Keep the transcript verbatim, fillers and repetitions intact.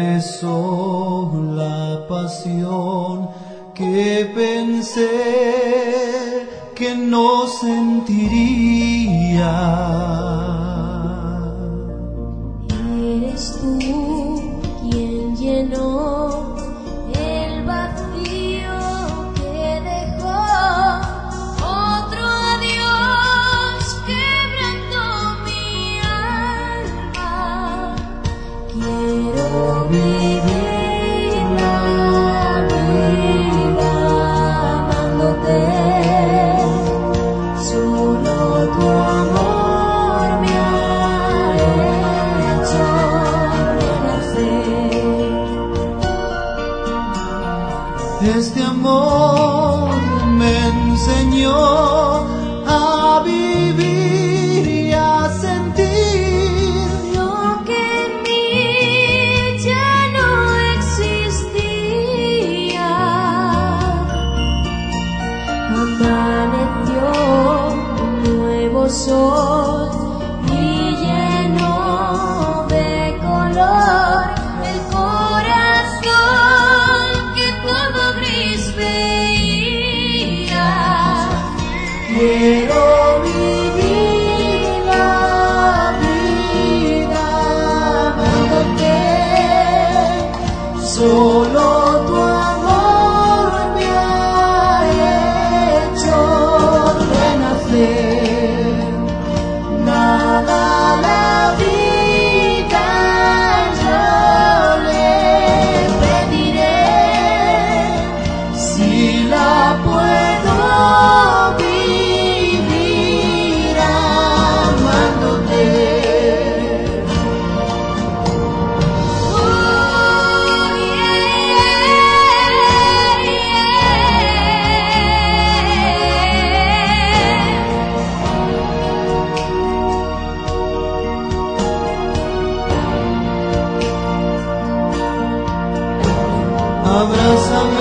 regresó la pasión que pensé que no sentiría. Eres tú quien llenó el vacío que dejó otro adiós quebrantó mi alma. Quiero vivir la vida amándote. Solo tu amor me ha hecho renacer. Este amor me enseñó a vivir y a sentir Lo que en mí ya no existía. Amaneció un nuevo sol y llenó de color el corazón que todo gris veía. Quiero vivir la vida amándote. Solo tu amor me ha hecho renacer. Nada la vida yo le pediré si la puedo vivir amándote. Abrázame.